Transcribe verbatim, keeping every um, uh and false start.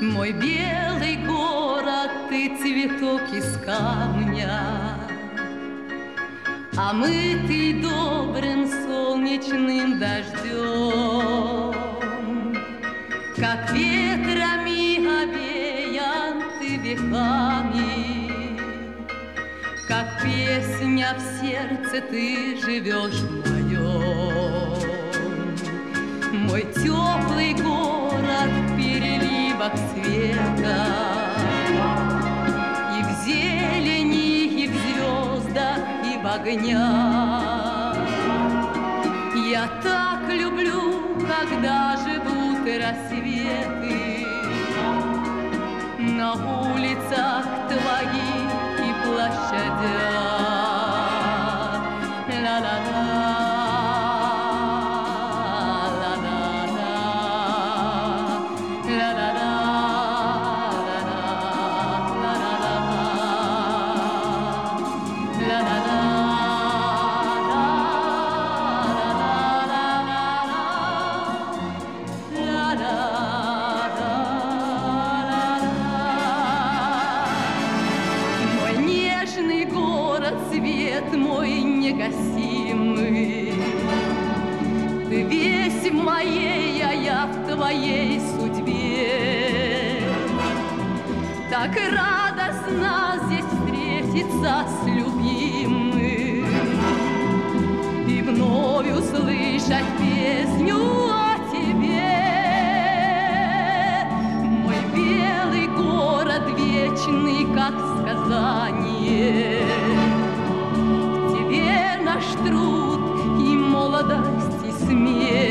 Мой белый город, ты цветок из камня, омытый добрым солнечным дождем. Как ветрами овеян ты веками, как песня в сердце ты живешь в моем. Мой теплый город в переливах света, и в зелени, и в звездах, и в огнях. Я так люблю, когда живут рассветы на улицах твоих и площадях. Ла-ла-ла. Свет мой негасимый, ты весь в моей, а я в твоей судьбе. Так радостно здесь встретиться с любимым и вновь услышать песню о тебе. Мой белый город вечный, как сказание, наш труд и молодость, и смерть.